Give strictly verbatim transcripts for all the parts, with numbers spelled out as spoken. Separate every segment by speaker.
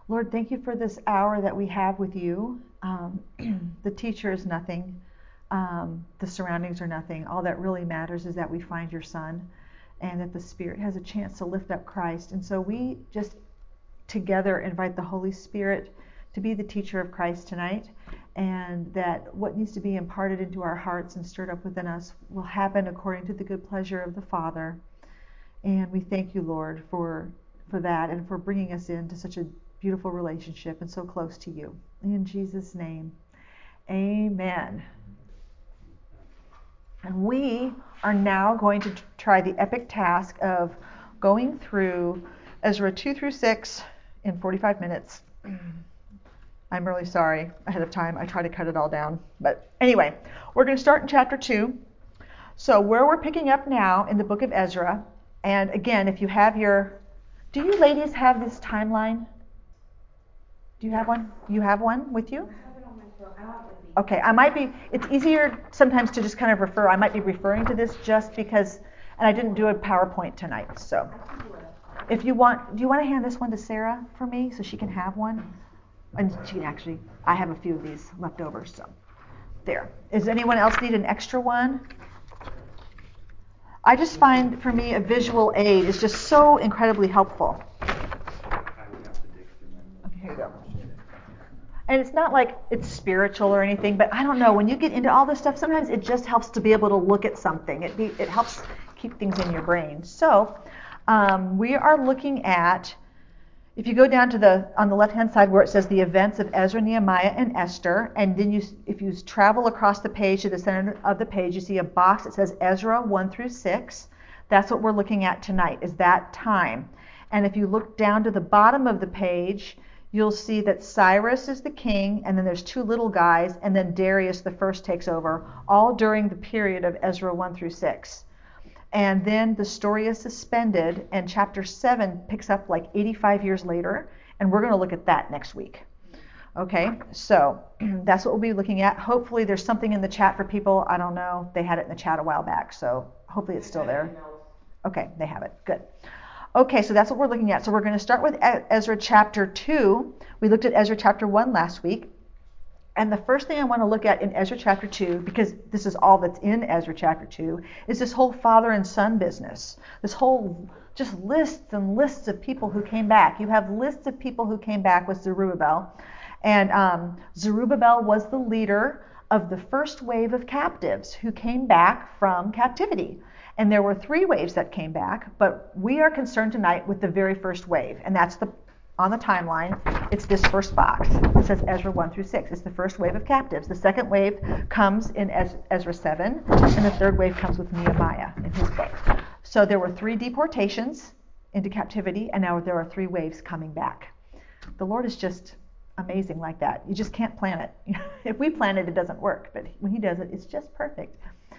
Speaker 1: Lord, thank you for this hour that we have with you. Um, the teacher is nothing. Um, the surroundings are nothing. All that really matters is that we find your Son and that the Spirit has a chance to lift up Christ. And so we just together invite the Holy Spirit to be the teacher of Christ tonight, and that what needs to be imparted into our hearts and stirred up within us will happen according to the good pleasure of the Father. And we thank you, Lord, for for that and for bringing us into such a beautiful relationship and so close to you. In Jesus' name, amen. And we are now going to try the epic task of going through Ezra two through six in forty-five minutes. I'm really sorry ahead of time. I try to cut it all down. But anyway, we're going to start in chapter two. So where we're picking up now in the book of Ezra, and again, if you have your, do you ladies have this timeline? Do you have one? You have one with you?
Speaker 2: I have it on my phone. I have it with me.
Speaker 1: Okay, I might be, it's easier sometimes to just kind of refer. I might be referring to this just because, and I didn't do a PowerPoint tonight, so. If you want, do you want to hand this one to Sarah for me so she can have one? And she can actually, I have a few of these left over, so. There. Does anyone else need an extra one? I just find, for me, a visual aid is just so incredibly helpful. Okay, here you go. And it's not like it's spiritual or anything, but I don't know. When you get into all this stuff, sometimes it just helps to be able to look at something. It be, it helps keep things in your brain. So um, we are looking at, if you go down to the on the left-hand side where it says the events of Ezra, Nehemiah, and Esther, and then you, if you travel across the page to the center of the page, you see a box that says Ezra one through six. That's what we're looking at tonight, is that time. And if you look down to the bottom of the page, you'll see that Cyrus is the king, and then there's two little guys, and then Darius the first takes over, all during the period of Ezra one through six. And then the story is suspended, and chapter seven picks up like eighty-five years later, and we're going to look at that next week. Okay, so that's what we'll be looking at. Hopefully there's something in the chat for people. I don't know. They had it in the chat a while back, so hopefully it's still there. Okay, they have it. Good. Okay, so that's what we're looking at. So we're going to start with Ezra chapter two. We looked at Ezra chapter one last week. And the first thing I want to look at in Ezra chapter two, because this is all that's in Ezra chapter two, is this whole father and son business. This whole just lists and lists of people who came back. You have lists of people who came back with Zerubbabel. And um, Zerubbabel was the leader of the first wave of captives who came back from captivity. And there were three waves that came back, but we are concerned tonight with the very first wave, and that's the on the timeline, it's this first box. It says Ezra one through six. It's the first wave of captives. The second wave comes in Ezra seven, and the third wave comes with Nehemiah in his book. So there were three deportations into captivity, and now there are three waves coming back. The Lord is just amazing like that. You just can't plan it. If we plan it, it doesn't work, but when he does it, it's just perfect.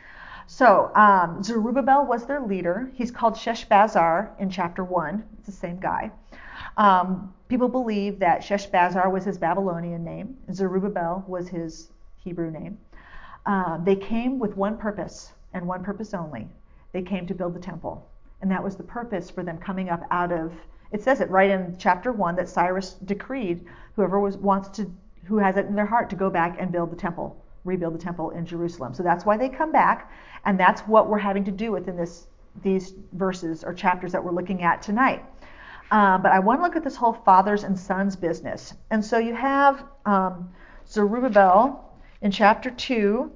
Speaker 1: So um, Zerubbabel was their leader. He's called Sheshbazzar in chapter one. It's the same guy. Um, people believe that Sheshbazzar was his Babylonian name. Zerubbabel was his Hebrew name. Uh, they came with one purpose, and one purpose only. They came to build the temple. And that was the purpose for them coming up out of, it says it right in chapter one that Cyrus decreed whoever was wants to, who has it in their heart to go back and build the temple, rebuild the temple in Jerusalem. So that's why they come back, and that's what we're having to do within this these verses or chapters that we're looking at tonight. Uh, but I want to look at this whole fathers and sons business. And so you have um, Zerubbabel in chapter two.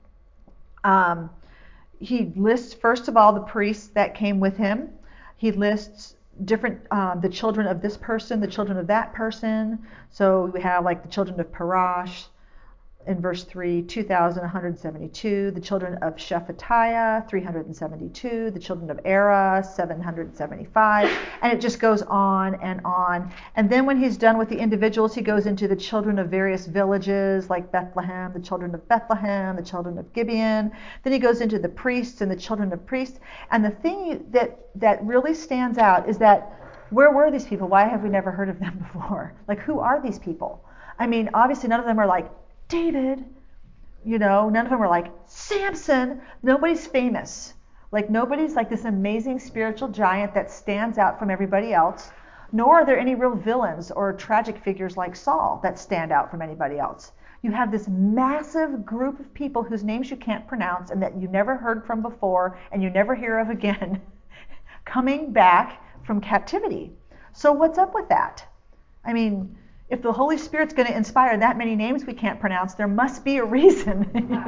Speaker 1: Um, he lists, first of all, the priests that came with him. He lists different, um, the children of this person, the children of that person. So we have like the children of Parash, in verse three, two thousand one hundred seventy-two, the children of Shephatiah, three hundred seventy-two, the children of Era, seven hundred seventy-five, and it just goes on and on. And then when he's done with the individuals, he goes into the children of various villages like Bethlehem, the children of Bethlehem, the children of Gibeon. Then he goes into the priests and the children of priests. And the thing that, that really stands out is that where were these people? Why have we never heard of them before? Like, who are these people? I mean, obviously none of them are like David, you know, none of them are like Samson. Nobody's famous. Like nobody's like this amazing spiritual giant that stands out from everybody else. Nor are there any real villains or tragic figures like Saul that stand out from anybody else. You have this massive group of people whose names you can't pronounce and that you never heard from before and you never hear of again coming back from captivity. So what's up with that? I mean, if the Holy Spirit's going to inspire that many names we can't pronounce, there must be a reason.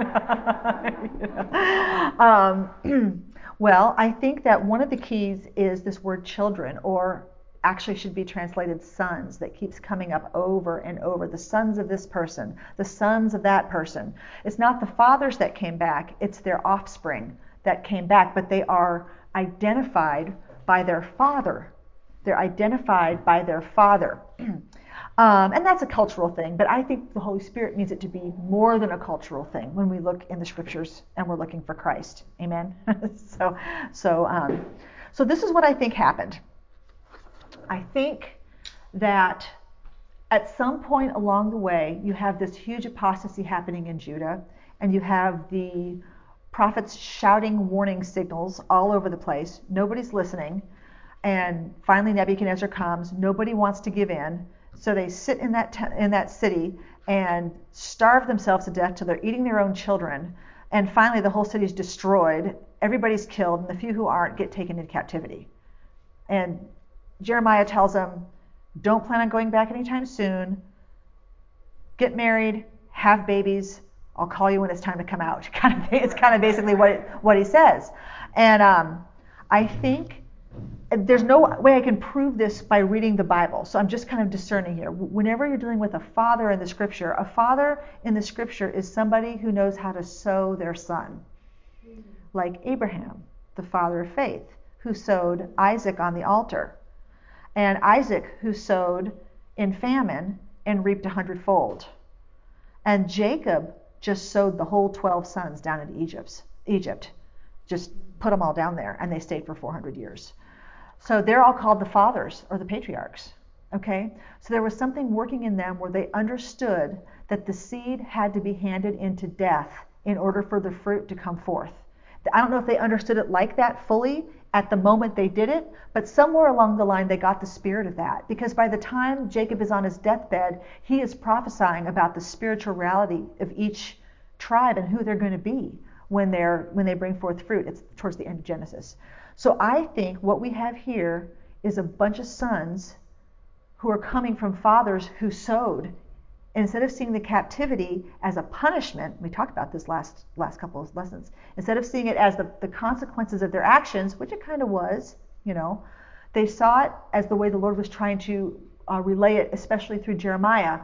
Speaker 1: um, well, I think that one of the keys is this word children, or actually should be translated sons, that keeps coming up over and over. The sons of this person, the sons of that person. It's not the fathers that came back, it's their offspring that came back, but they are identified by their father. They're identified by their father. Um, and that's a cultural thing, but I think the Holy Spirit means it to be more than a cultural thing when we look in the scriptures and we're looking for Christ. Amen? so, so, um, so this is what I think happened. I think that at some point along the way, you have this huge apostasy happening in Judah, and you have the prophets shouting warning signals all over the place. Nobody's listening. And finally Nebuchadnezzar comes. Nobody wants to give in. So they sit in that te- in that city and starve themselves to death till they're eating their own children. And finally the whole city is destroyed. Everybody's killed, and the few who aren't get taken into captivity. And Jeremiah tells them, don't plan on going back anytime soon. Get married, have babies. I'll call you when it's time to come out. Kind of, it's kind of basically what it, what he says. And um, I think there's no way I can prove this by reading the Bible. So I'm just kind of discerning here. Whenever you're dealing with a father in the scripture, a father in the scripture is somebody who knows how to sow their son. Like Abraham, the father of faith, who sowed Isaac on the altar. And Isaac, who sowed in famine and reaped a hundredfold. And Jacob just sowed the whole twelve sons down into Egypt. Egypt. Just put them all down there, and they stayed for four hundred years. So they're all called the fathers or the patriarchs. Okay? So there was something working in them where they understood that the seed had to be handed into death in order for the fruit to come forth. I don't know if they understood it like that fully at the moment they did it, but somewhere along the line they got the spirit of that. Because by the time Jacob is on his deathbed, he is prophesying about the spiritual reality of each tribe and who they're going to be when they're when they bring forth fruit. It's towards the end of Genesis. So I think what we have here is a bunch of sons who are coming from fathers who sowed. Instead of seeing the captivity as a punishment, we talked about this last last couple of lessons, instead of seeing it as the, the consequences of their actions, which it kind of was, you know, they saw it as the way the Lord was trying to uh, relay it, especially through Jeremiah.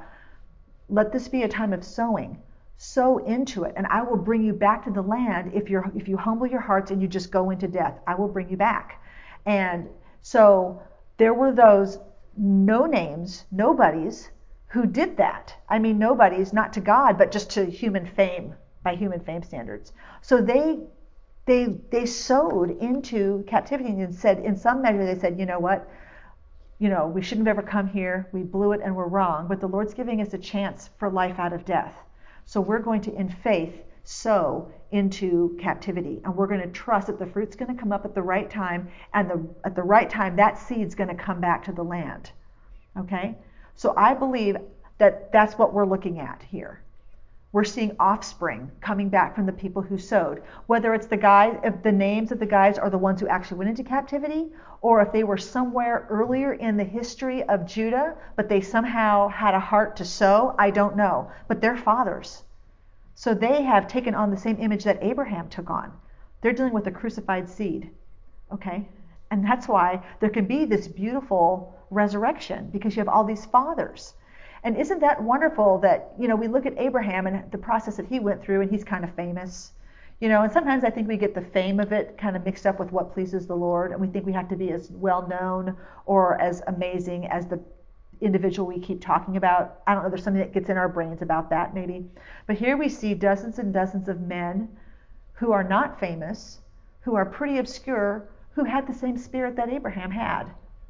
Speaker 1: Let this be a time of sowing. Sow into it, and I will bring you back to the land if you're if you humble your hearts and you just go into death. I will bring you back. And so there were those no names, nobodies, who did that. I mean, nobodies, not to God, but just to human fame, by human fame standards. So they they they sowed into captivity and said, in some measure, they said, you know what? You know, we shouldn't have ever come here. We blew it and we're wrong. But the Lord's giving us a chance for life out of death. So we're going to, in faith, sow into captivity. And we're going to trust that the fruit's going to come up at the right time. And the, at the right time, that seed's going to come back to the land. Okay? So I believe that that's what we're looking at here. We're seeing offspring coming back from the people who sowed. Whether it's the guys, if the names of the guys are the ones who actually went into captivity, or if they were somewhere earlier in the history of Judah, but they somehow had a heart to sow, I don't know. But they're fathers. So they have taken on the same image that Abraham took on. They're dealing with a crucified seed. Okay? And that's why there can be this beautiful resurrection, because you have all these fathers. And isn't that wonderful that, you know, we look at Abraham and the process that he went through, and he's kind of famous. You know, and sometimes I think we get the fame of it kind of mixed up with what pleases the Lord, and we think we have to be as well known or as amazing as the individual we keep talking about. I don't know, there's something that gets in our brains about that maybe. But here we see dozens and dozens of men who are not famous, who are pretty obscure, who had the same spirit that Abraham had.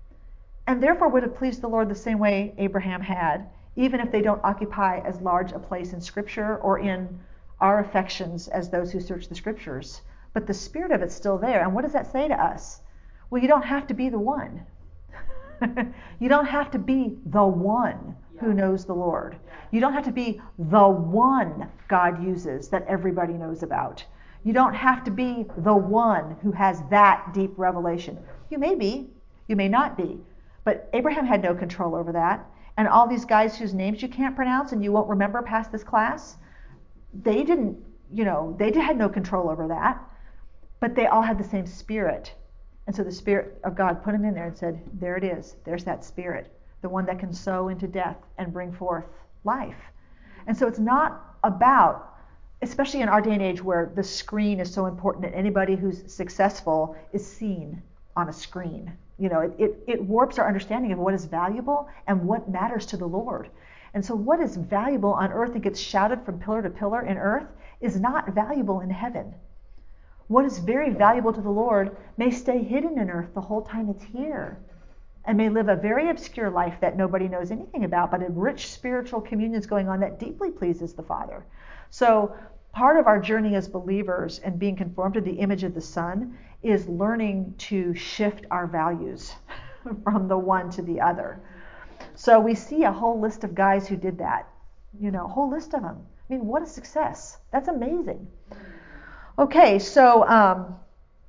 Speaker 1: And therefore would have pleased the Lord the same way Abraham had, even if they don't occupy as large a place in Scripture or in our affections as those who search the Scriptures. But the spirit of it's still there. And what does that say to us? Well, you don't have to be the one. You don't have to be the one who knows the Lord. You don't have to be the one God uses that everybody knows about. You don't have to be the one who has that deep revelation. You may be, you may not be. But Abraham had no control over that. And all these guys whose names you can't pronounce and you won't remember past this class, they didn't, you know, they had no control over that. But they all had the same spirit. And so the Spirit of God put him in there and said, there it is. There's that Spirit, the one that can sow into death and bring forth life. And so it's not about, especially in our day and age where the screen is so important that anybody who's successful is seen on a screen. You know, it, it, it warps our understanding of what is valuable and what matters to the Lord. And so what is valuable on earth and gets shouted from pillar to pillar in earth is not valuable in heaven. What is very valuable to the Lord may stay hidden in earth the whole time it's here, and may live a very obscure life that nobody knows anything about, but a rich spiritual communion is going on that deeply pleases the Father. So part of our journey as believers and being conformed to the image of the Son is learning to shift our values from the one to the other. So we see a whole list of guys who did that, you know, a whole list of them. I mean, what a success. That's amazing. Okay, so um,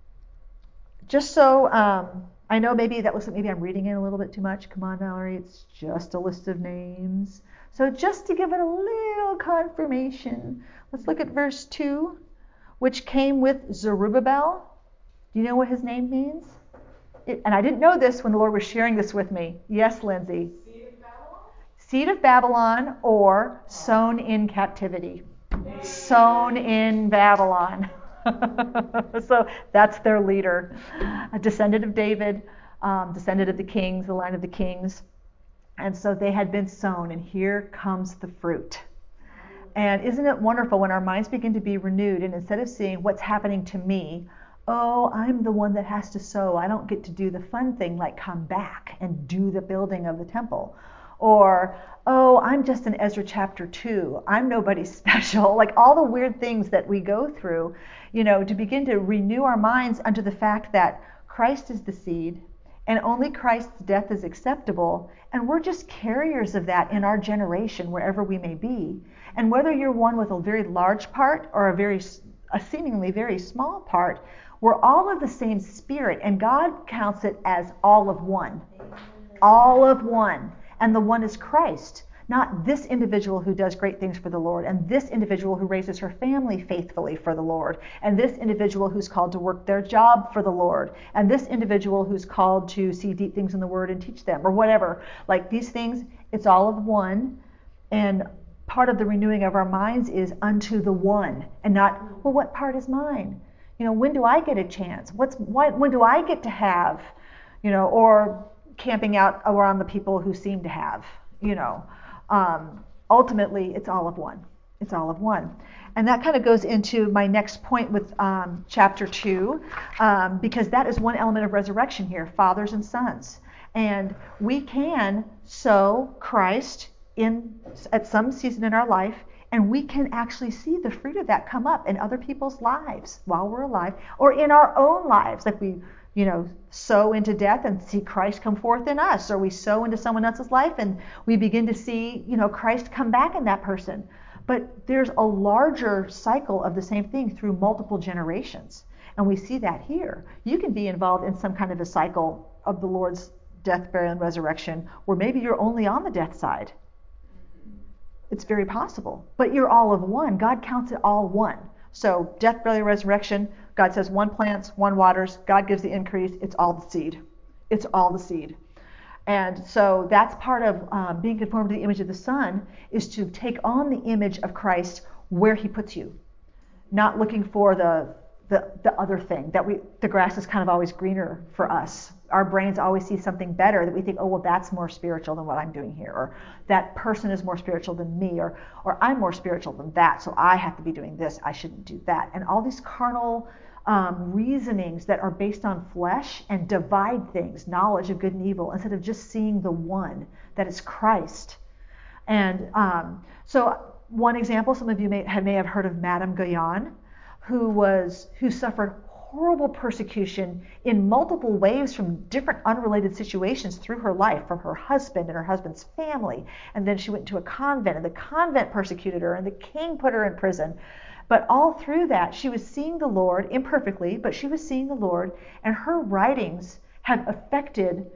Speaker 1: just so um, I know maybe that was maybe I'm reading it a little bit too much. Come on, Valerie, it's just a list of names. So just to give it a little confirmation, let's look at verse two, which came with Zerubbabel. Do you know what his name means? It, and I didn't know this when the Lord was sharing this with me. Yes, Lindsay. Seed of Babylon? Seed of Babylon, or sown in captivity. Yay. Sown in Babylon. So that's their leader, a descendant of David, um, descendant of the kings, the line of the kings. And so they had been sown, and here comes the fruit. And isn't it wonderful when our minds begin to be renewed, and instead of seeing what's happening to me, oh, I'm the one that has to sow. I don't get to do the fun thing like come back and do the building of the temple. Or, oh, I'm just in Ezra chapter two. I'm nobody special. Like all the weird things that we go through, you know, to begin to renew our minds unto the fact that Christ is the seed and only Christ's death is acceptable. And we're just carriers of that in our generation, wherever we may be. And whether you're one with a very large part or a very, a seemingly very small part, we're all of the same spirit, and God counts it as all of one. All of one. And the one is Christ, not this individual who does great things for the Lord, and this individual who raises her family faithfully for the Lord, and this individual who's called to work their job for the Lord, and this individual who's called to see deep things in the Word and teach them, or whatever. Like these things, it's all of one. And part of the renewing of our minds is unto the one, and not, well, what part is mine? You know, when do I get a chance? What's why, when do I get to have? You know, or camping out around the people who seem to have. You know, um, ultimately, it's all of one. It's all of one. And that kind of goes into my next point with um, chapter two, um, because that is one element of resurrection here, fathers and sons. And we can sow Christ in at some season in our life, and we can actually see the fruit of that come up in other people's lives while we're alive, or in our own lives, like we, you know, sow into death and see Christ come forth in us, or we sow into someone else's life and we begin to see, you know, Christ come back in that person. But there's a larger cycle of the same thing through multiple generations, and we see that here. You can be involved in some kind of a cycle of the Lord's death, burial, and resurrection, where maybe you're only on the death side. It's very possible. But you're all of one. God counts it all one. So death, burial, resurrection, God says one plants, one waters, God gives the increase. It's all the seed. It's all the seed. And so that's part of um, being conformed to the image of the Son, is to take on the image of Christ where he puts you. Not looking for the the, the other thing. That we the grass is kind of always greener for us. Our brains always see something better that we think, oh, well, that's more spiritual than what I'm doing here. Or that person is more spiritual than me. Or, or I'm more spiritual than that, so I have to be doing this. I shouldn't do that. And all these carnal um, reasonings that are based on flesh and divide things, knowledge of good and evil, instead of just seeing the one, that is Christ. And um, so one example, some of you may have, may have heard of Madame Guyon, who was who suffered horrible persecution in multiple waves from different unrelated situations through her life, from her husband and her husband's family. And then she went to a convent, and the convent persecuted her, and the king put her in prison. But all through that, she was seeing the Lord, imperfectly, but she was seeing the Lord, and her writings have affected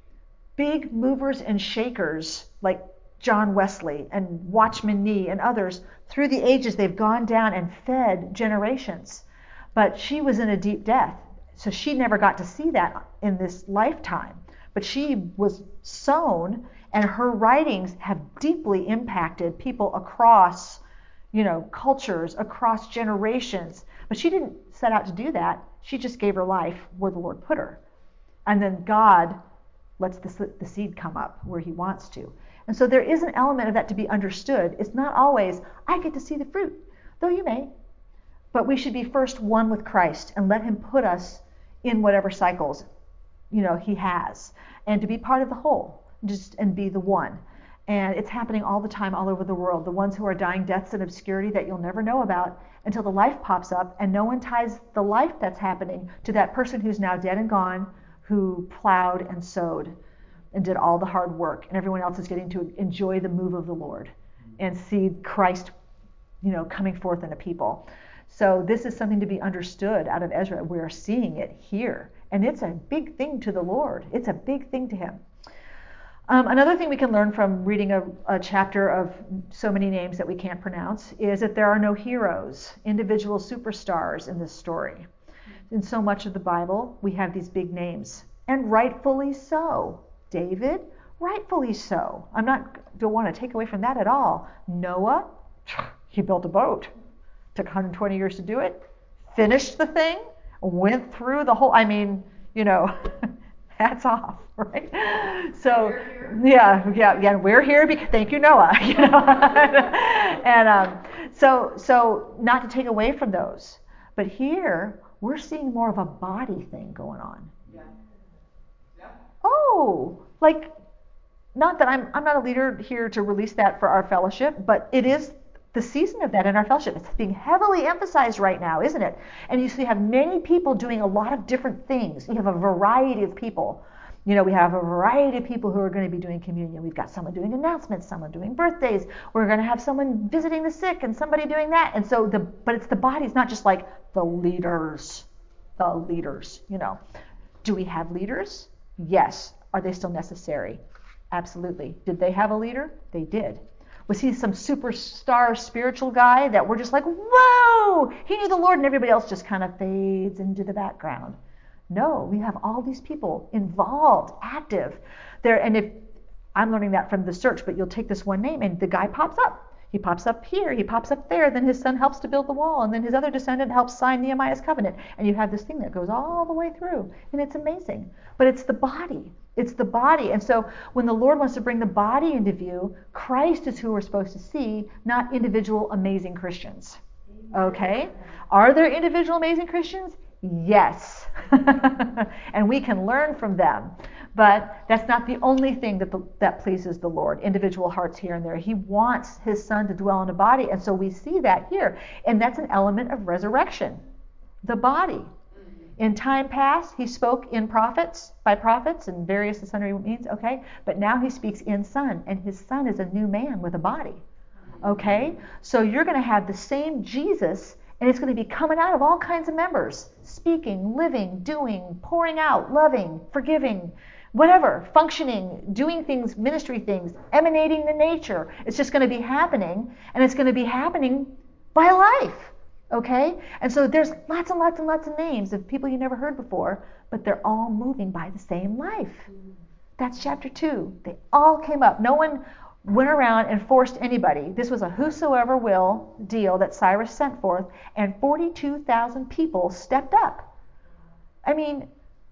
Speaker 1: big movers and shakers like John Wesley and Watchman Nee and others. Through the ages, they've gone down and fed generations. But she was in a deep death, so she never got to see that in this lifetime. But she was sown, and her writings have deeply impacted people across, you know, cultures, across generations. But she didn't set out to do that. She just gave her life where the Lord put her. And then God lets the, the seed come up where he wants to. And so there is an element of that to be understood. It's not always, I get to see the fruit, though you may. But we should be first one with Christ and let him put us in whatever cycles, you know, he has. And to be part of the whole, just and be the one. And it's happening all the time all over the world. The ones who are dying deaths in obscurity that you'll never know about until the life pops up, and no one ties the life that's happening to that person who's now dead and gone, who plowed and sowed and did all the hard work, and everyone else is getting to enjoy the move of the Lord and see Christ, you know, coming forth in a people. So this is something to be understood out of Ezra. We're seeing it here, and it's a big thing to the Lord. It's a big thing to him. Um, another thing we can learn from reading a, a chapter of so many names that we can't pronounce is that there are no heroes, individual superstars in this story. In so much of the Bible, we have these big names, and rightfully so. David, rightfully so. I'm not don't want to take away from that at all. Noah, he built a boat. Took one hundred twenty years to do it. Finished the thing. Went through the whole. I mean, you know, hats off, right? So, yeah, yeah, yeah. We're here because thank you, Noah. You know, and um, so so not to take away from those, but here we're seeing more of a body thing going on. Oh, like, not that I'm I'm not a leader here to release that for our fellowship, but it is the season of that in our fellowship. It's being heavily emphasized right now, isn't it? And you see, you have many people doing a lot of different things. You have a variety of people. You know, we have a variety of people who are going to be doing communion. We've got someone doing announcements, someone doing birthdays. We're going to have someone visiting the sick and somebody doing that. And so the but it's the body. It's not just like the leaders, the leaders. You know, do we have leaders? Yes. Are they still necessary? Absolutely. Did they have a leader? They did. Was he some superstar spiritual guy that we're just like, whoa, he knew the Lord, and everybody else just kind of fades into the background? No, we have all these people involved, active there. And if I'm learning that from the search, but you'll take this one name and the guy pops up. He pops up here, he pops up there, then his son helps to build the wall, and then his other descendant helps sign Nehemiah's covenant. And you have this thing that goes all the way through, and it's amazing. But it's the body. It's the body. And so when the Lord wants to bring the body into view, Christ is who we're supposed to see, not individual amazing Christians. Okay? Are there individual amazing Christians? Yes. And we can learn from them. But that's not the only thing that the, that pleases the Lord, individual hearts here and there. He wants his son to dwell in a body, and so we see that here. And that's an element of resurrection, the body. In time past, he spoke in prophets, by prophets, and various and sundry means, okay? But now he speaks in son, and his son is a new man with a body, okay? So you're going to have the same Jesus, and it's going to be coming out of all kinds of members, speaking, living, doing, pouring out, loving, forgiving, whatever, functioning, doing things, ministry things, emanating the nature. It's just going to be happening, and it's going to be happening by life. Okay? And so there's lots and lots and lots of names of people you never heard before, but they're all moving by the same life. That's chapter two. They all came up. No one went around and forced anybody. This was a whosoever will deal that Cyrus sent forth, and forty-two thousand people stepped up. I mean,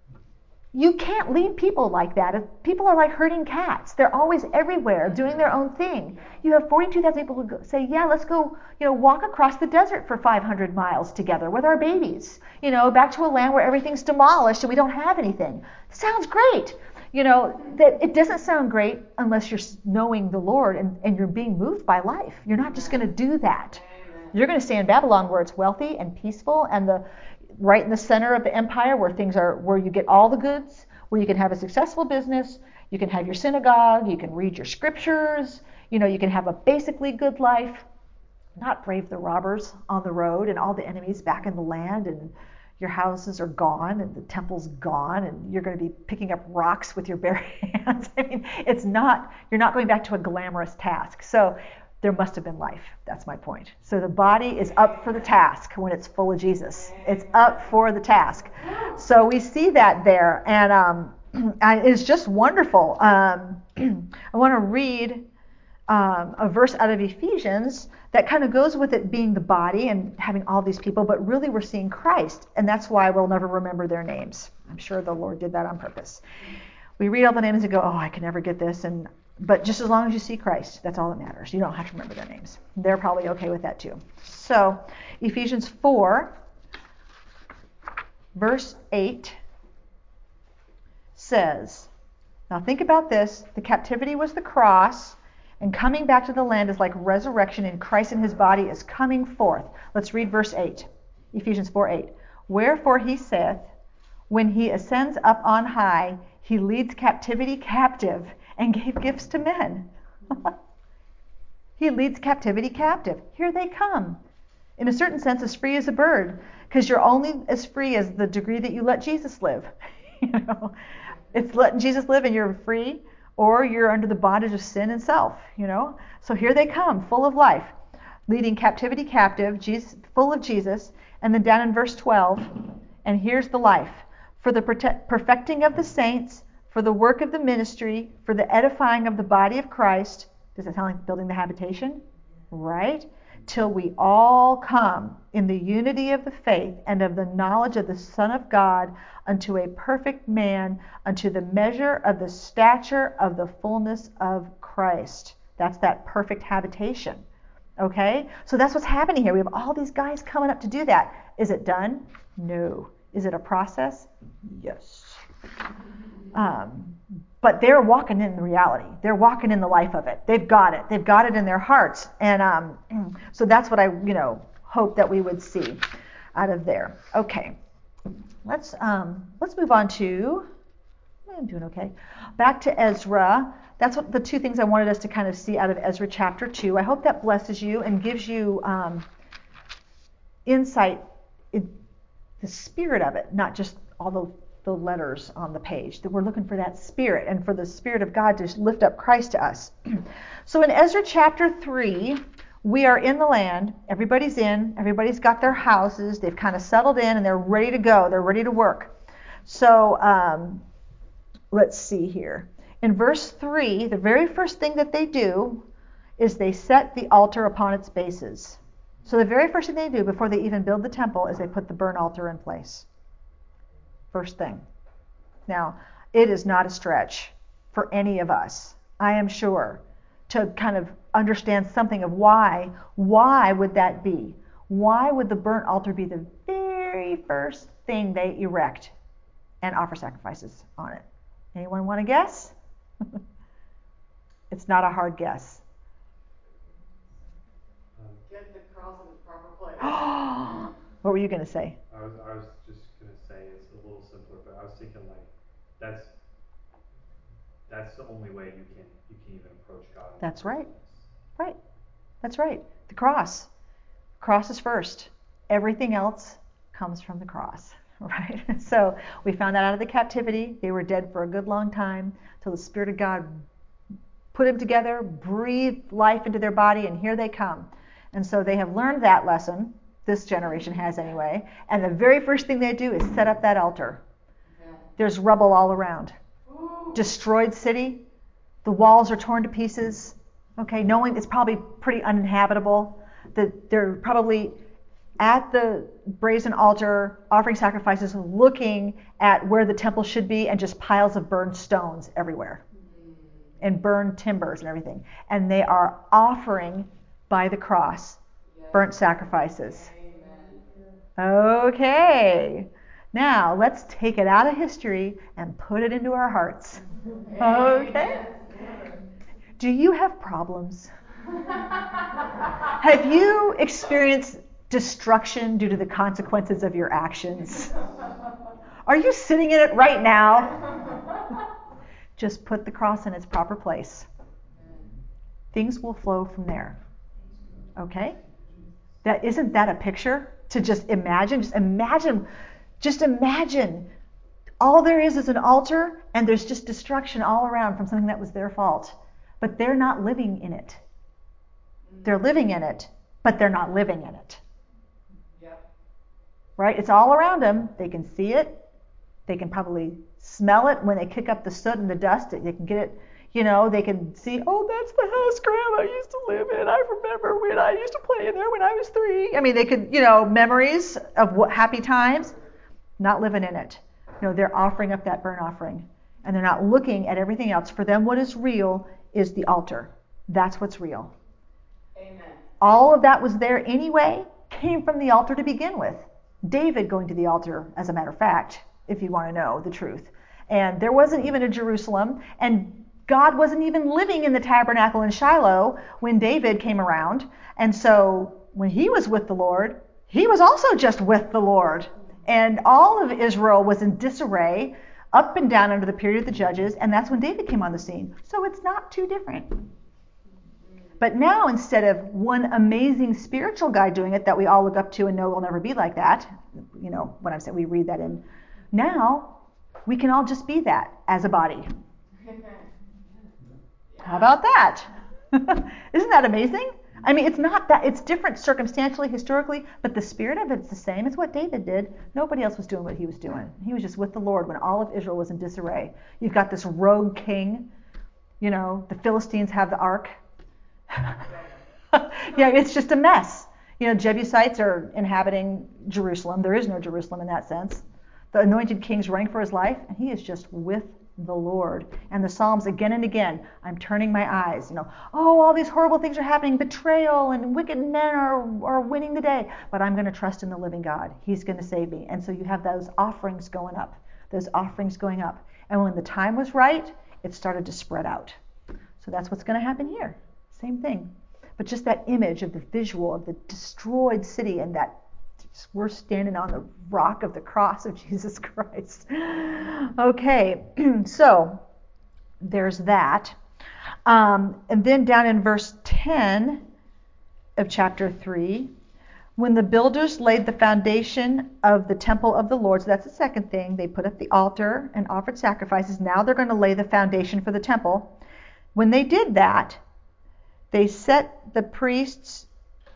Speaker 1: you can't lead people like that. People are like herding cats. They're always everywhere doing their own thing. You have forty-two thousand people who go, say, yeah, let's go, you know, walk across the desert for five hundred miles together with our babies, you know, back to a land where everything's demolished and we don't have anything. Sounds great. You know, that it doesn't sound great unless you're knowing the Lord and, and you're being moved by life. You're not just going to do that. You're going to stay in Babylon where it's wealthy and peaceful, and the right in the center of the empire where things are, where you get all the goods, where you can have a successful business, you can have your synagogue, you can read your scriptures, you know, you can have a basically good life, not brave the robbers on the road and all the enemies back in the land, and your houses are gone and the temple's gone and you're going to be picking up rocks with your bare hands. I mean, it's not, you're not going back to a glamorous task. So there must have been life. That's my point. So the body is up for the task when it's full of Jesus. It's up for the task. So we see that there, and um, it's just wonderful. Um, I want to read um, a verse out of Ephesians that kind of goes with it being the body and having all these people, but really we're seeing Christ, and that's why we'll never remember their names. I'm sure the Lord did that on purpose. We read all the names and go, oh, I can never get this, and but just as long as you see Christ, that's all that matters. You don't have to remember their names. They're probably okay with that too. So Ephesians four, verse eight says, now think about this. The captivity was the cross, and coming back to the land is like resurrection, and Christ in his body is coming forth. Let's read verse eight. Ephesians four eight. Wherefore he saith, when he ascends up on high, he leads captivity captive and gave gifts to men. He leads captivity captive. Here they come. In a certain sense, as free as a bird, because you're only as free as the degree that you let Jesus live. You know, it's letting Jesus live and you're free, or you're under the bondage of sin and self. You know, so here they come, full of life, leading captivity captive, Jesus, full of Jesus. And then down in verse twelve, and here's the life: for the perfecting of the saints, for the work of the ministry, for the edifying of the body of Christ. Does that sound like building the habitation? Right? Till we all come in the unity of the faith and of the knowledge of the Son of God, unto a perfect man, unto the measure of the stature of the fullness of Christ. That's that perfect habitation. Okay? So that's what's happening here. We have all these guys coming up to do that. Is it done? No. Is it a process? Yes. Um, but they're walking in the reality. They're walking in the life of it. They've got it. They've got it in their hearts. And um, so that's what I, you know, hope that we would see out of there. Okay. Let's um, let's move on to, I'm doing okay. Back to Ezra. That's what the two things I wanted us to kind of see out of Ezra chapter two. I hope that blesses you and gives you um, insight in the spirit of it, not just all the the letters on the page, that we're looking for that spirit and for the Spirit of God to lift up Christ to us. So in Ezra chapter three, we are in the land. Everybody's in. Everybody's got their houses. They've kind of settled in and they're ready to go. They're ready to work. So um, let's see here. In verse three, the very first thing that they do is they set the altar upon its bases. So the very first thing they do before they even build the temple is they put the burnt altar in place. First thing. Now, it is not a stretch for any of us, I am sure, to kind of understand something of why. Why would that be? Why would the burnt altar be the very first thing they erect and offer sacrifices on it? Anyone want to guess? It's not a hard guess.
Speaker 2: Get the cross in its proper place.
Speaker 1: What were you going to say?
Speaker 3: I was, I was just going to say it's a little simpler, but I was thinking like that's that's the only way you can you can even approach God.
Speaker 1: That's right. Right. That's right. The cross. Cross is first. Everything else comes from the cross. Right? So we found that out of the captivity. They were dead for a good long time till the Spirit of God put them together, breathed life into their body, and here they come. And so they have learned that lesson. This generation has anyway. And the very first thing they do is set up that altar. There's rubble all around. Destroyed city. The walls are torn to pieces. Okay, knowing it's probably pretty uninhabitable. That they're probably at the brazen altar offering sacrifices, looking at where the temple should be, and just piles of burned stones everywhere. And burned timbers and everything. And they are offering by the cross burnt sacrifices. Okay. Now, let's take it out of history and put it into our hearts. Okay? Do you have problems? Have you experienced destruction due to the consequences of your actions. Are you sitting in it right now? Just put the cross in its proper place. Things will flow from there. Okay? That isn't that a picture to just imagine? Just imagine, just imagine. All there is is an altar, and there's just destruction all around from something that was their fault. But they're not living in it. They're living in it, but they're not living in it.
Speaker 2: Yep.
Speaker 1: Right? It's all around them. They can see it. They can probably smell it when they kick up the soot and the dust. They can get it, you know, they can see, oh, that's the house Grandma used to live in. I remember when I used to play in there when I was three. I mean, they could, you know, memories of what happy times, not living in it. No, they're offering up that burnt offering. And they're not looking at everything else. For them, what is real is the altar. That's what's real.
Speaker 2: Amen.
Speaker 1: All of that was there anyway, came from the altar to begin with. David going to the altar, as a matter of fact, if you want to know the truth. And there wasn't even a Jerusalem, and God wasn't even living in the tabernacle in Shiloh when David came around. And so when he was with the Lord, he was also just with the Lord. And all of Israel was in disarray, up and down under the period of the judges, and that's when David came on the scene. So it's not too different. But now, instead of one amazing spiritual guy doing it that we all look up to and know will never be like that, you know, what I'm saying, we read that in, now we can all just be that as a body. How about that? Isn't that amazing? I mean, it's not that, it's different circumstantially, historically, but the spirit of it's the same. It's what David did. Nobody else was doing what he was doing. He was just with the Lord when all of Israel was in disarray. You've got this rogue king. You know, the Philistines have the ark. Yeah, it's just a mess. You know, Jebusites are inhabiting Jerusalem. There is no Jerusalem in that sense. The anointed king's running for his life, and he is just with the Lord. And the Psalms again and again, I'm turning my eyes, you know, oh, all these horrible things are happening, betrayal and wicked men are, are winning the day, but I'm going to trust in the living God. He's going to save me. And so you have those offerings going up, those offerings going up. And when the time was right, it started to spread out. So that's what's going to happen here. Same thing. But just that image of the visual of the destroyed city and that we're standing on the rock of the cross of Jesus Christ. Okay, so there's that. Um, and then down in verse ten of chapter three, when the builders laid the foundation of the temple of the Lord, so that's the second thing, they put up the altar and offered sacrifices. Now they're going to lay the foundation for the temple. When they did that, they set the priests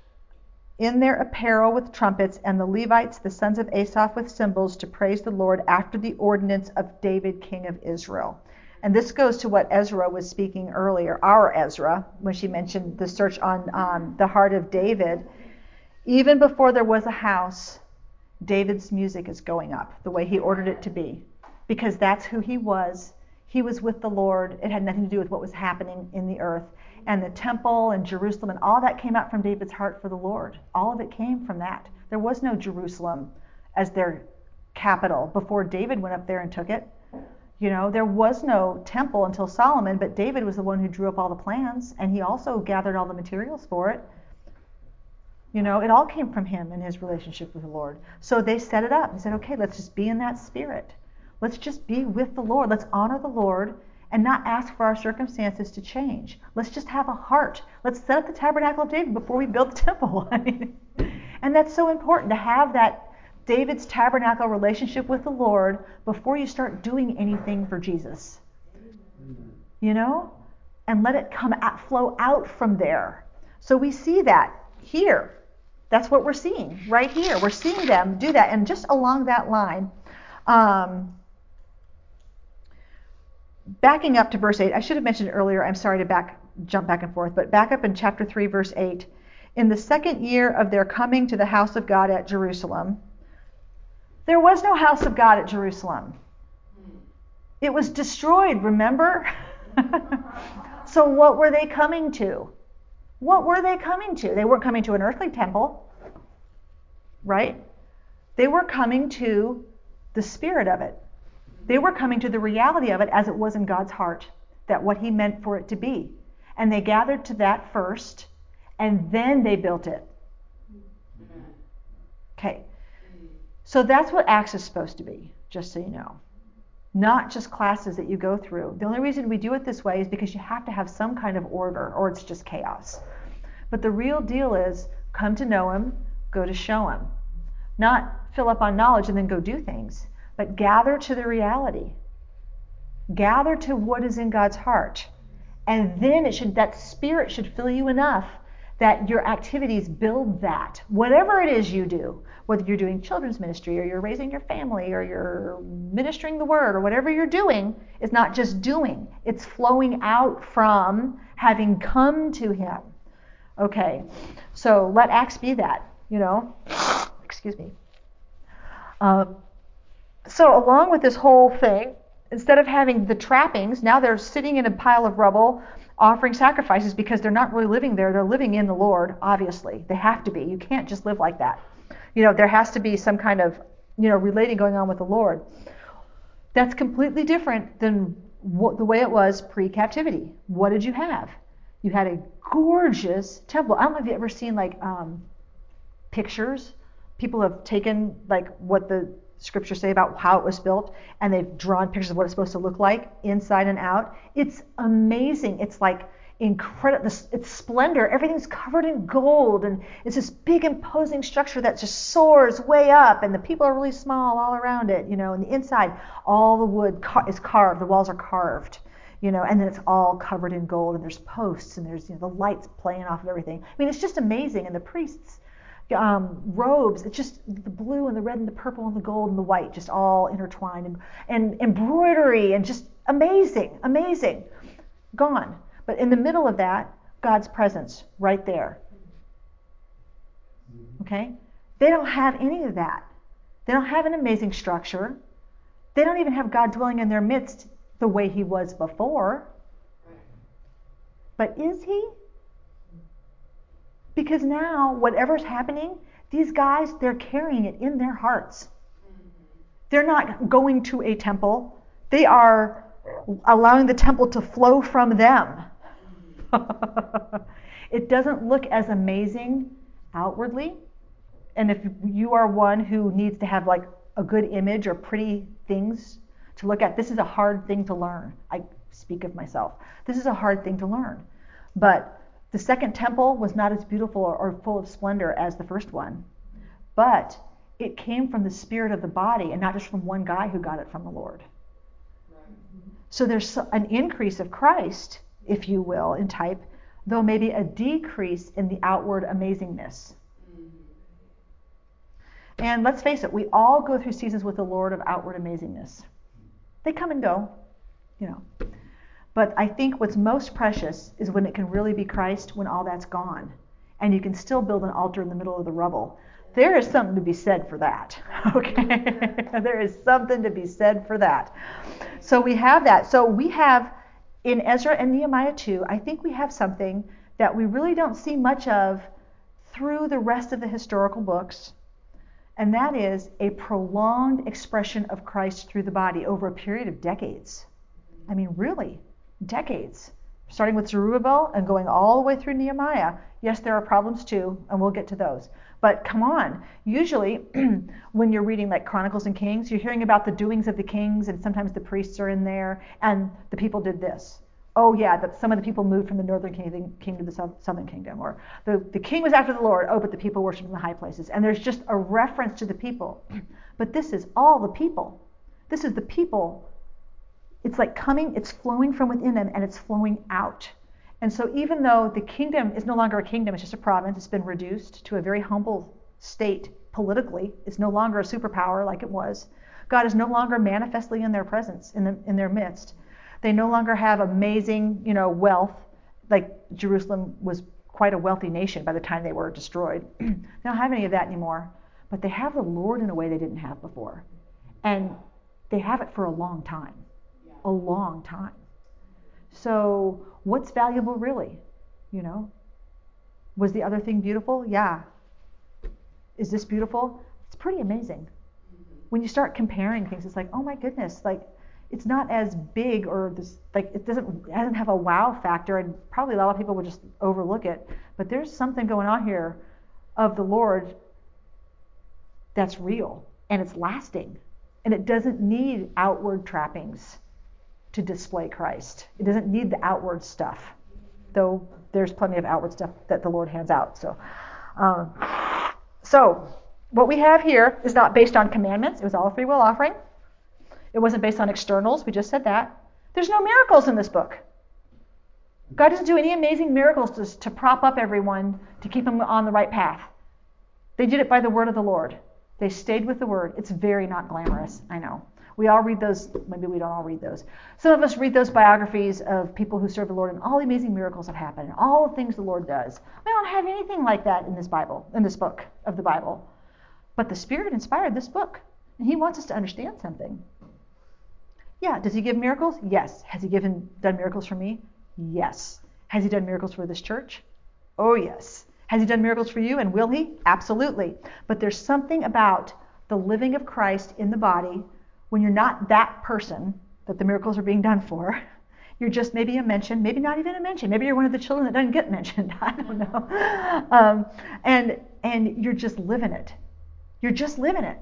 Speaker 1: in their apparel with trumpets, and the Levites, the sons of Asaph, with cymbals to praise the Lord after the ordinance of David, king of Israel. And this goes to what Ezra was speaking earlier, our Ezra, when she mentioned the search on um, the heart of David. Even before there was a house, David's music is going up the way he ordered it to be, because that's who he was. He was with the Lord. It had nothing to do with what was happening in the earth. And the temple and Jerusalem and all that came out from David's heart for the Lord. All of it came from that. There was no Jerusalem as their capital before David went up there and took it. You know, there was no temple until Solomon, but David was the one who drew up all the plans, and he also gathered all the materials for it. You know, it all came from him and his relationship with the Lord. So they set it up and said, okay, let's just be in that spirit. Let's just be with the Lord. Let's honor the Lord and not ask for our circumstances to change. Let's just have a heart. Let's set up the tabernacle of David before we build the temple. I mean, and that's so important to have that David's tabernacle relationship with the Lord before you start doing anything for Jesus. You know? And let it come out, flow out from there. So we see that here. That's what we're seeing right here. We're seeing them do that. And just along that line, um, backing up to verse eight, I should have mentioned it earlier. I'm sorry to back jump back and forth, but back up in chapter three, verse eight. In the second year of their coming to the house of God at Jerusalem, there was no house of God at Jerusalem. It was destroyed, remember? So what were they coming to? What were they coming to? They weren't coming to an earthly temple, right? They were coming to the spirit of it. They were coming to the reality of it as it was in God's heart, that what he meant for it to be. And they gathered to that first, and then they built it. Okay. So that's what Acts is supposed to be, just so you know. Not just classes that you go through. The only reason we do it this way is because you have to have some kind of order, or it's just chaos. But the real deal is come to know him, go to show him. Not fill up on knowledge and then go do things, but gather to the reality. Gather to what is in God's heart. And then it should that spirit should fill you enough that your activities build that. Whatever it is you do, whether you're doing children's ministry or you're raising your family or you're ministering the word or whatever you're doing, it's not just doing. It's flowing out from having come to him. Okay, so let Acts be that, you know. Excuse me. Um, so along with this whole thing, instead of having the trappings, now they're sitting in a pile of rubble offering sacrifices because they're not really living there. They're living in the Lord, obviously. They have to be. You can't just live like that. You know, there has to be some kind of, you know, relating going on with the Lord. That's completely different than what, the way it was pre-captivity. What did you have? You had a gorgeous temple. I don't know if you've ever seen like um, pictures. People have taken like what the scriptures say about how it was built, and they've drawn pictures of what it's supposed to look like inside and out. It's amazing. It's like incredible. It's splendor. Everything's covered in gold, and it's this big imposing structure that just soars way up, and the people are really small all around it, you know, and the inside, all the wood car- is carved. The walls are carved, you know, and then it's all covered in gold, and there's posts, and there's, you know, the lights playing off of everything. I mean, it's just amazing. And the priests, Um, robes, it's just the blue and the red and the purple and the gold and the white, just all intertwined, and, and embroidery, and just amazing, amazing. Gone. But in the middle of that, God's presence right there. Okay? They don't have any of that. They don't have an amazing structure. They don't even have God dwelling in their midst the way he was before. But is he? Because now, whatever's happening, these guys, they're carrying it in their hearts. They're not going to a temple. They are allowing the temple to flow from them. It doesn't look as amazing outwardly. And if you are one who needs to have like a good image or pretty things to look at, this is a hard thing to learn. I speak of myself. This is a hard thing to learn. But the second temple was not as beautiful or, or full of splendor as the first one, but it came from the spirit of the body and not just from one guy who got it from the Lord. Right. So there's an increase of Christ, if you will, in type, though maybe a decrease in the outward amazingness. Mm-hmm. And let's face it, we all go through seasons with the Lord of outward amazingness. They come and go, you know. But I think what's most precious is when it can really be Christ, when all that's gone. And you can still build an altar in the middle of the rubble. There is something to be said for that. Okay? There is something to be said for that. So we have that. So we have, in Ezra and Nehemiah too, I think we have something that we really don't see much of through the rest of the historical books. And that is a prolonged expression of Christ through the body over a period of decades. I mean, really. Decades, starting with Zerubbabel and going all the way through Nehemiah. Yes, there are problems too, and we'll get to those. But come on, usually when you're reading like Chronicles and Kings, you're hearing about the doings of the kings, and sometimes the priests are in there, and the people did this. Oh yeah, that some of the people moved from the northern kingdom, kingdom to the southern kingdom, or the, the king was after the Lord, oh, but the people worshiped in the high places. And there's just a reference to the people. But this is all the people. This is the people. It's like coming, it's flowing from within them, and it's flowing out. And so even though the kingdom is no longer a kingdom, it's just a province, it's been reduced to a very humble state politically. It's no longer a superpower like it was. God is no longer manifestly in their presence, in, the, in their midst. They no longer have amazing, you know, wealth. Like Jerusalem was quite a wealthy nation by the time they were destroyed. They don't have any of that anymore. But they have the Lord in a way they didn't have before. And they have it for a long time. A long time. So what's valuable really? You know? Was the other thing beautiful? Yeah. Is this beautiful? It's pretty amazing. When you start comparing things, it's like, oh my goodness, like it's not as big, or this, like it doesn't it doesn't have a wow factor, and probably a lot of people would just overlook it. But there's something going on here of the Lord that's real and it's lasting. And it doesn't need outward trappings to display Christ. It doesn't need the outward stuff, though there's plenty of outward stuff that the Lord hands out. So, um, so what we have here is not based on commandments. It was all a free will offering. It wasn't based on externals. We just said that. There's no miracles in this book. God doesn't do any amazing miracles to, to prop up everyone to keep them on the right path. They did it by the word of the Lord. They stayed with the word. It's very not glamorous, I know. We all read those. Maybe we don't all read those. Some of us read those biographies of people who serve the Lord and all the amazing miracles have happened and all the things the Lord does. We don't have anything like that in this Bible, in this book of the Bible. But the Spirit inspired this book, and He wants us to understand something. Yeah, does He give miracles? Yes. Has He given done miracles for me? Yes. Has He done miracles for this church? Oh, yes. Has He done miracles for you, and will He? Absolutely. But there's something about the living of Christ in the body when you're not that person that the miracles are being done for. You're just maybe a mention, maybe not even a mention. Maybe you're one of the children that doesn't get mentioned. I don't know. Um, and and you're just living it. You're just living it.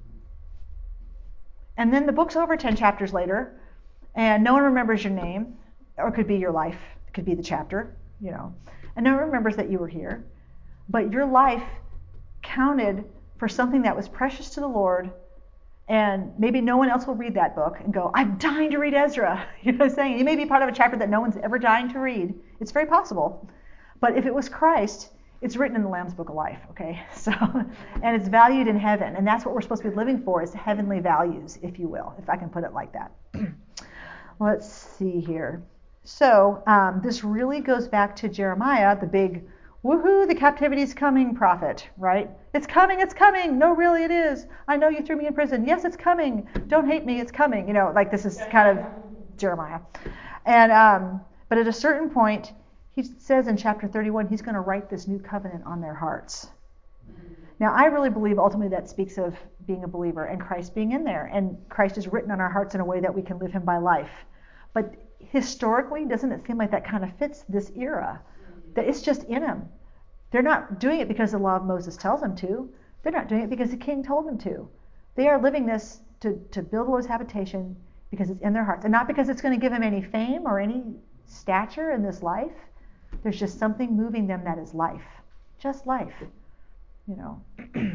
Speaker 1: And then the book's over ten chapters later, and no one remembers your name, or it could be your life. It could be the chapter, you know. And no one remembers that you were here. But your life counted for something that was precious to the Lord. And maybe no one else will read that book and go, I'm dying to read Ezra. You know what I'm saying? You may be part of a chapter that no one's ever dying to read. It's very possible. But if it was Christ, it's written in the Lamb's Book of Life, okay? So, and it's valued in heaven. And that's what we're supposed to be living for, is heavenly values, if you will, if I can put it like that. Let's see here. So um, this really goes back to Jeremiah, the big woohoo, the captivity's coming prophet, right? It's coming, it's coming. No, really, it is. I know you threw me in prison. Yes, it's coming. Don't hate me, it's coming. You know, like this is kind of Jeremiah. And um, but at a certain point, he says in chapter thirty-one, he's going to write this new covenant on their hearts. Now, I really believe ultimately that speaks of being a believer and Christ being in there. And Christ is written on our hearts in a way that we can live Him by life. But historically, doesn't it seem like that kind of fits this era? That it's just in them. They're not doing it because the law of Moses tells them to. They're not doing it because the king told them to. They are living this to, to build the Lord's habitation because it's in their hearts. And not because it's going to give them any fame or any stature in this life. There's just something moving them that is life. Just life. You know.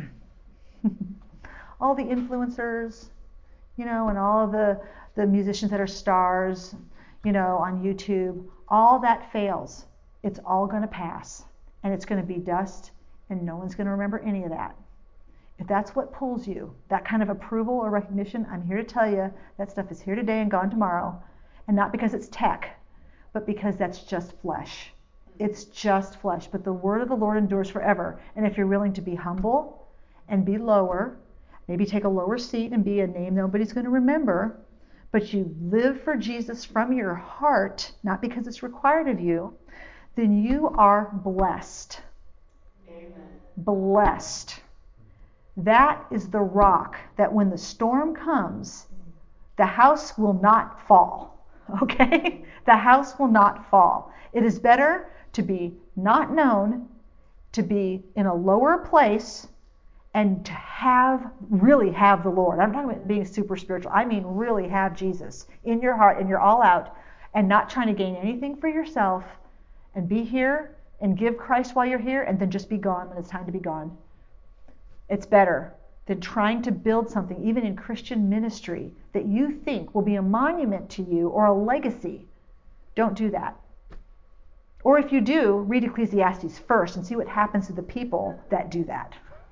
Speaker 1: All the influencers, you know, and all of the, the musicians that are stars, you know, on YouTube, all that fails. It's all going to pass, and it's going to be dust, and no one's going to remember any of that. If that's what pulls you, that kind of approval or recognition, I'm here to tell you that stuff is here today and gone tomorrow, and not because it's tech, but because that's just flesh. It's just flesh, but the word of the Lord endures forever, and if you're willing to be humble and be lower, maybe take a lower seat and be a name nobody's going to remember, but you live for Jesus from your heart, not because it's required of you, then you are blessed.
Speaker 2: Amen.
Speaker 1: Blessed. That is the rock that when the storm comes, the house will not fall. Okay? The house will not fall. It is better to be not known, to be in a lower place, and to have, really have the Lord. I'm talking about being super spiritual. I mean really have Jesus in your heart and you're all out and not trying to gain anything for yourself, and be here and give Christ while you're here and then just be gone when it's time to be gone. It's better than trying to build something, even in Christian ministry, that you think will be a monument to you or a legacy. Don't do that. Or if you do, read Ecclesiastes first and see what happens to the people that do that.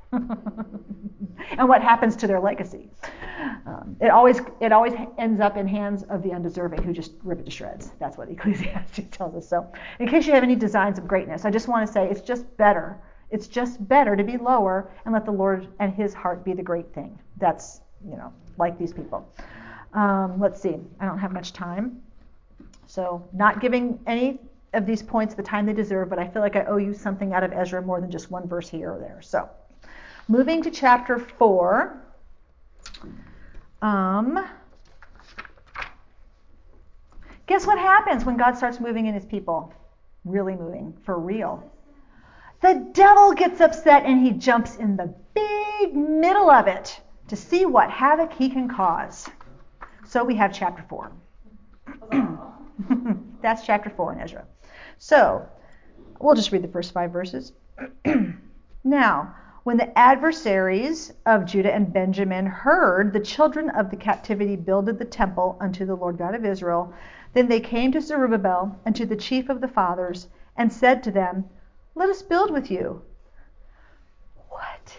Speaker 1: And what happens to their legacy. Um, it always it always ends up in hands of the undeserving who just rip it to shreds. That's what Ecclesiastes tells us. So in case you have any designs of greatness, I just want to say it's just better. It's just better to be lower and let the Lord and His heart be the great thing. That's, you know, like these people. Um, let's see. I don't have much time. So not giving any of these points the time they deserve, but I feel like I owe you something out of Ezra more than just one verse here or there. So moving to chapter four. Um, guess what happens when God starts moving in His people? Really moving, for real. the devil gets upset and he jumps in the big middle of it to see what havoc he can cause. So we have chapter four. That's chapter four in Ezra. So we'll just read the first five verses. Now, when the adversaries of Judah and Benjamin heard the children of the captivity builded the temple unto the Lord God of Israel, then they came to Zerubbabel and to the chief of the fathers and said to them, let us build with you. What?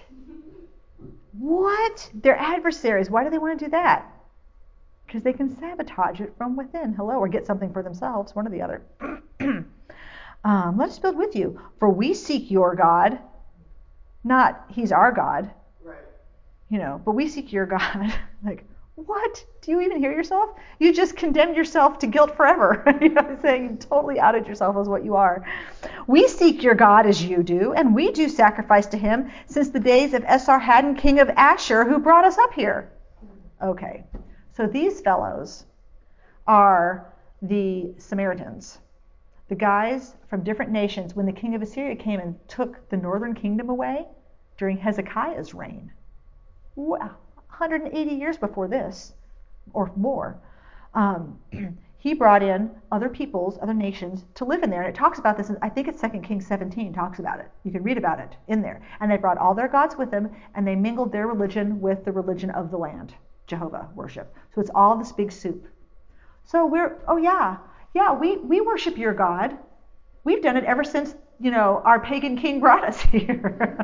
Speaker 1: What? They're adversaries. Why do they want to do that? Because they can sabotage it from within. Hello, or get something for themselves, one or the other. um, let us build with you, for we seek your God. Not he's our God.
Speaker 2: Right.
Speaker 1: You know, but we seek your God. Like, what? Do you even hear yourself? You just condemned yourself to guilt forever. You know what I'm saying? You totally outed yourself as what you are. We seek your God as you do, and we do sacrifice to him since the days of Esarhaddon, king of Ashur, who brought us up here. Okay, so these fellows are the Samaritans, the guys from different nations when the king of Assyria came and took the northern kingdom away during Hezekiah's reign. Wow, one hundred eighty years before this, or more. Um, he brought in other peoples, other nations to live in there. And it talks about this, in, I think it's Second Kings seventeen talks about it. You can read about it in there. And they brought all their gods with them, and they mingled their religion with the religion of the land, Jehovah worship. So it's all this big soup. So we're, oh yeah, yeah, we, we worship your God. We've done it ever since, you know, our pagan king brought us here.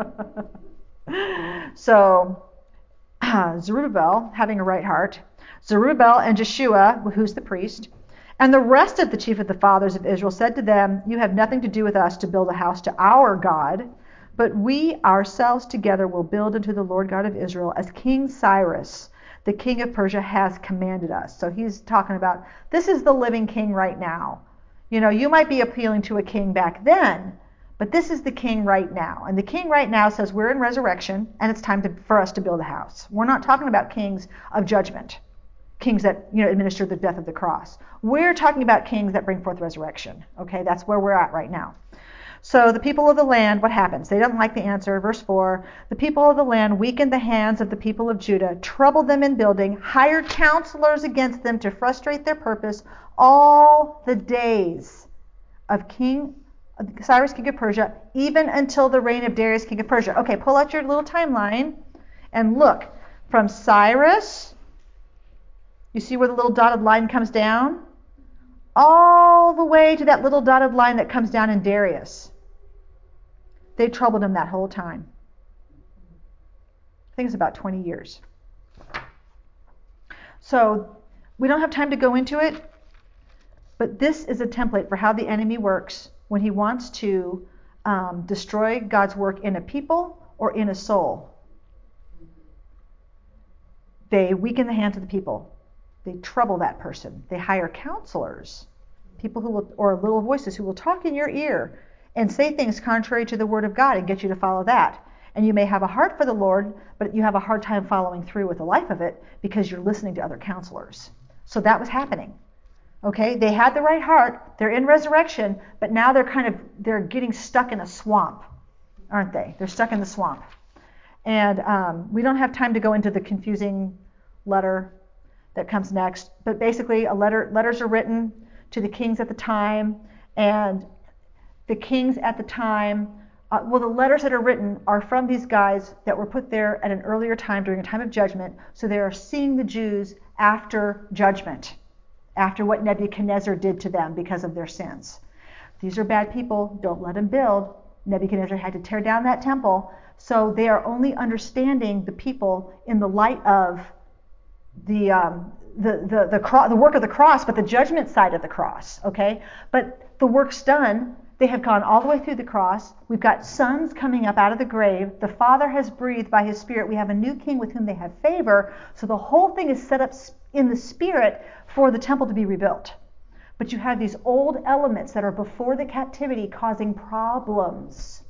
Speaker 1: So uh, Zerubbabel, having a right heart, Zerubbabel and Jeshua, who's the priest, and the rest of the chief of the fathers of Israel said to them, you have nothing to do with us to build a house to our God, but we ourselves together will build unto the Lord God of Israel as King Cyrus, the king of Persia, has commanded us. So he's talking about, this is the living king right now. You know, you might be appealing to a king back then, but this is the king right now. And the king right now says we're in resurrection, and it's time to, for us to build a house. We're not talking about kings of judgment, kings that, you know, administer the death of the cross. We're talking about kings that bring forth resurrection. Okay, that's where we're at right now. So the people of the land, what happens? They don't like the answer. Verse four, the people of the land weakened the hands of the people of Judah, troubled them in building, hired counselors against them to frustrate their purpose all the days of King Cyrus, king of Persia, even until the reign of Darius, king of Persia. Okay, pull out your little timeline and look. From Cyrus, you see where the little dotted line comes down? All the way to that little dotted line that comes down in Darius. They troubled him that whole time. I think it's about twenty years. So we don't have time to go into it, but this is a template for how the enemy works when he wants to um, destroy God's work in a people or in a soul. They weaken the hands of the people. They trouble that person. They hire counselors, people who will, or little voices who will talk in your ear and say things contrary to the word of God and get you to follow that. And you may have a heart for the Lord, but you have a hard time following through with the life of it because you're listening to other counselors. So that was happening. Okay, they had the right heart. They're in resurrection, but now they're kind of they're getting stuck in a swamp, aren't they? They're stuck in the swamp. And um, we don't have time to go into the confusing letter that comes next. But basically, a letter letters are written to the kings at the time, and the kings at the time, uh, well, the letters that are written are from these guys that were put there at an earlier time during a time of judgment. So they are seeing the Jews after judgment, after what Nebuchadnezzar did to them because of their sins. These are bad people. Don't let them build. Nebuchadnezzar had to tear down that temple. So they are only understanding the people in the light of the um, the the the, cro- the work of the cross, but the judgment side of the cross. Okay, but the work's done. They have gone all the way through the cross. We've got sons coming up out of the grave. The Father has breathed by His Spirit. We have a new king with whom they have favor. So the whole thing is set up in the Spirit for the temple to be rebuilt. But you have these old elements that are before the captivity causing problems.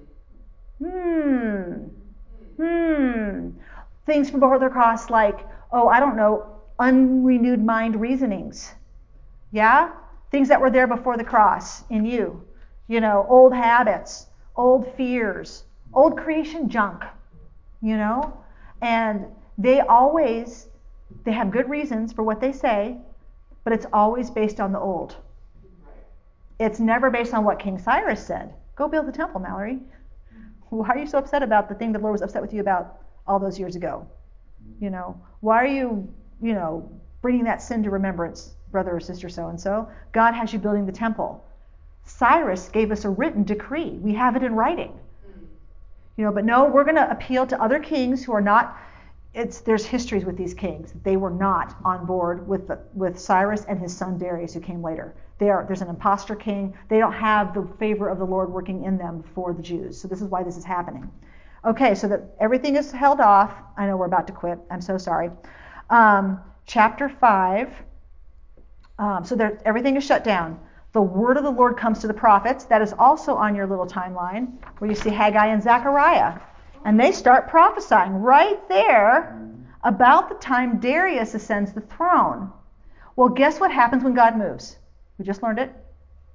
Speaker 1: Hmm. Hmm. Things from before the cross like, oh, I don't know, unrenewed mind reasonings. Yeah? Things that were there before the cross in you. You know, old habits. old fears, old creation junk, you know? And they always, they have good reasons for what they say, but it's always based on the old. It's never based on what King Cyrus said. Go build the temple, Mallory. Why are you so upset about the thing the Lord was upset with you about all those years ago? You know, why are you, you know, bringing that sin to remembrance, brother or sister so-and-so? God has you building the temple. Cyrus gave us a written decree. We have it in writing. You know, but no, we're going to appeal to other kings who are not, it's there's histories with these kings. They were not on board with the, with Cyrus and his son Darius, who came later. They are, there's an imposter king. They don't have the favor of the Lord working in them for the Jews. So this is why this is happening. Okay, so that everything is held off. I know we're about to quit. I'm so sorry. Um, chapter five. Um, so there, everything is shut down. The word of the Lord comes to the prophets. That is also on your little timeline where you see Haggai and Zechariah. And they start prophesying right there about the time Darius ascends the throne. Well, guess what happens when God moves? We just learned it.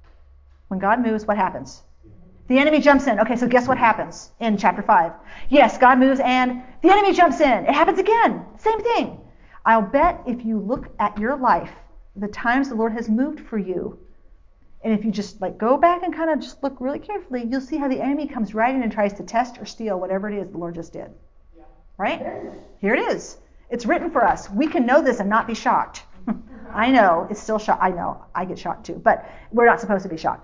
Speaker 1: When God moves, what happens? The enemy jumps in. Okay, so guess what happens in chapter five? Yes, God moves and the enemy jumps in. It happens again. Same thing. I'll bet if you look at your life, the times the Lord has moved for you, and if you just like go back and kind of just look really carefully, you'll see how the enemy comes right in and tries to test or steal whatever it is the Lord just did.
Speaker 2: Yeah.
Speaker 1: Right? Here it is. It's written for us. We can know this and not be shocked. I know it's still shocked. I know I get shocked too, but we're not supposed to be shocked.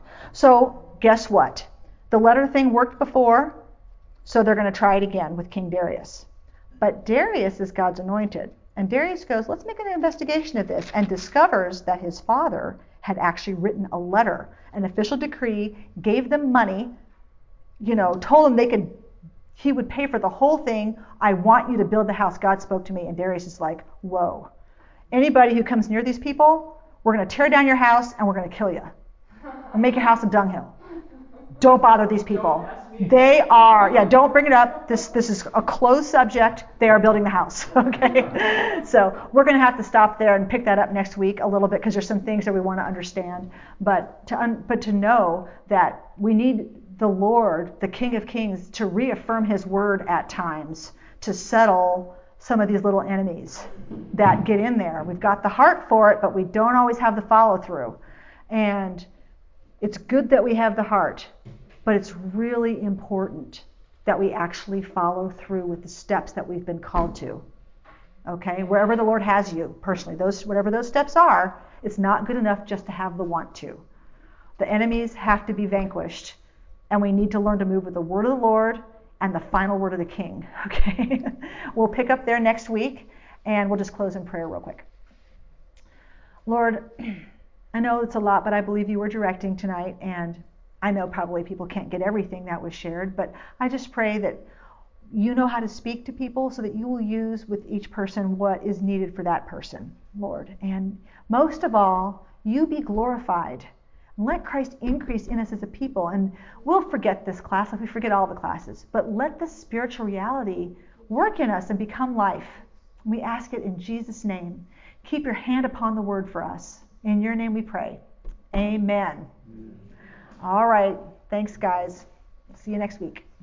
Speaker 1: So guess what? The letter thing worked before, so they're going to try it again with King Darius. But Darius is God's anointed. And Darius goes, let's make an investigation of this, and discovers that his father had actually written a letter, an official decree, gave them money, you know, told them they could, he would pay for the whole thing. I want you to build the house. God spoke to me. And Darius is like, whoa. Anybody who comes near these people, we're going to tear down your house and we're going to kill you and make your house a dunghill. Don't bother these people. They are, yeah, don't bring it up. This this is a closed subject. They are building the house, okay? So we're going to have to stop there and pick that up next week a little bit because there's some things that we want to understand. But to un, but to know that we need the Lord, the King of Kings, to reaffirm his word at times to settle some of these little enemies that get in there. We've got the heart for it, but we don't always have the follow through. And it's good that we have the heart, but it's really important that we actually follow through with the steps that we've been called to. Okay? Wherever the Lord has you, personally, those whatever those steps are, it's not good enough just to have the want to. The enemies have to be vanquished, and we need to learn to move with the word of the Lord and the final word of the King. Okay? We'll pick up there next week, and we'll just close in prayer real quick. Lord, I know it's a lot, but I believe you were directing tonight, and I know probably people can't get everything that was shared, but I just pray that you know how to speak to people so that you will use with each person what is needed for that person, Lord. And most of all, you be glorified. Let Christ increase in us as a people. And we'll forget this class like we forget all the classes, but let the spiritual reality work in us and become life. We ask it in Jesus' name. Keep your hand upon the word for us. In your name we pray. Amen. All right. Thanks, guys. See you next week.